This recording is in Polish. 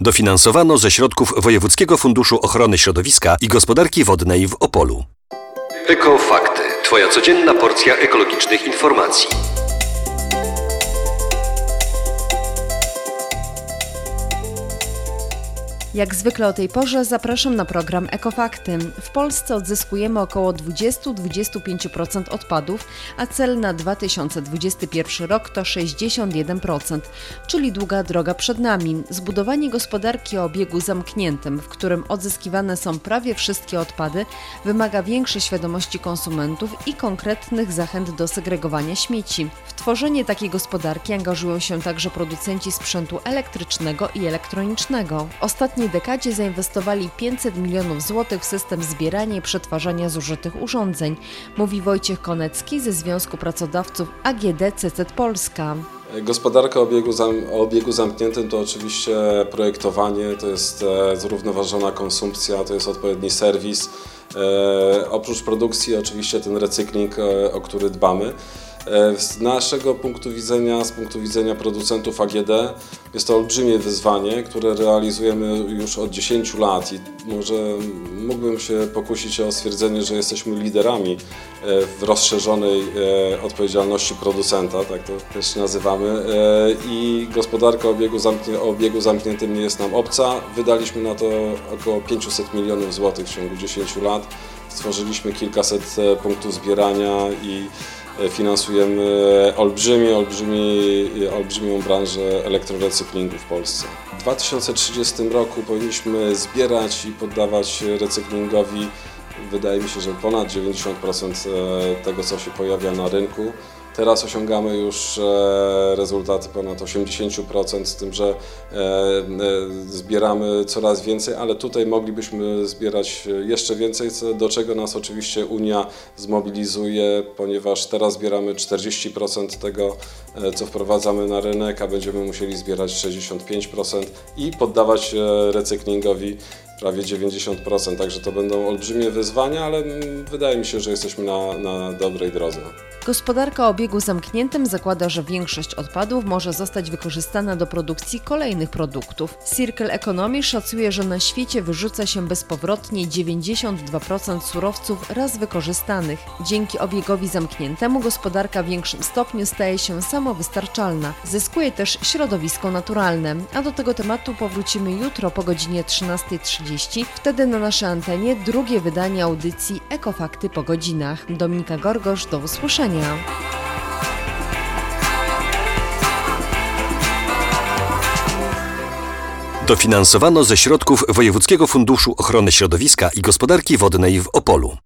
Dofinansowano ze środków Wojewódzkiego Funduszu Ochrony Środowiska i Gospodarki Wodnej w Opolu. Ekofakty. Twoja codzienna porcja ekologicznych informacji. Jak zwykle o tej porze zapraszam na program Ekofakty. W Polsce odzyskujemy około 20-25% odpadów, a cel na 2021 rok to 61%, czyli długa droga przed nami. Zbudowanie gospodarki o obiegu zamkniętym, w którym odzyskiwane są prawie wszystkie odpady, wymaga większej świadomości konsumentów i konkretnych zachęt do segregowania śmieci. W tworzenie takiej gospodarki angażują się także producenci sprzętu elektrycznego i elektronicznego. W ostatniej dekadzie zainwestowali 500 milionów złotych w system zbierania i przetwarzania zużytych urządzeń, mówi Wojciech Konecki ze Związku Pracodawców AGD CZ Polska. Gospodarka o obiegu zamkniętym to oczywiście projektowanie, to jest zrównoważona konsumpcja, to jest odpowiedni serwis. Oprócz produkcji oczywiście ten recykling, o który dbamy. Z naszego punktu widzenia, z punktu widzenia producentów AGD, jest to olbrzymie wyzwanie, które realizujemy już od 10 lat i może mógłbym się pokusić o stwierdzenie, że jesteśmy liderami w rozszerzonej odpowiedzialności producenta, tak to też nazywamy, i gospodarka o obiegu zamkniętym nie jest nam obca. Wydaliśmy na to około 500 milionów złotych w ciągu 10 lat, stworzyliśmy kilkaset punktów zbierania i finansujemy olbrzymią branżę elektrorecyklingu w Polsce. W 2030 roku powinniśmy zbierać i poddawać recyklingowi, wydaje mi się, że ponad 90% tego, co się pojawia na rynku. Teraz osiągamy już rezultaty ponad 80%, z tym, że zbieramy coraz więcej, ale tutaj moglibyśmy zbierać jeszcze więcej, do czego nas oczywiście Unia zmobilizuje, ponieważ teraz zbieramy 40% tego, co wprowadzamy na rynek, a będziemy musieli zbierać 65% i poddawać recyklingowi prawie 90%, także to będą olbrzymie wyzwania, ale wydaje mi się, że jesteśmy na dobrej drodze. Gospodarka o obiegu zamkniętym zakłada, że większość odpadów może zostać wykorzystana do produkcji kolejnych produktów. Circle Economy szacuje, że na świecie wyrzuca się bezpowrotnie 92% surowców raz wykorzystanych. Dzięki obiegowi zamkniętemu gospodarka w większym stopniu staje się samowystarczalna. Zyskuje też środowisko naturalne. A do tego tematu powrócimy jutro po godzinie 13:30. Wtedy na naszej antenie drugie wydanie audycji Ekofakty po godzinach. Dominika Gorgosz, do usłyszenia. Dofinansowano ze środków Wojewódzkiego Funduszu Ochrony Środowiska i Gospodarki Wodnej w Opolu.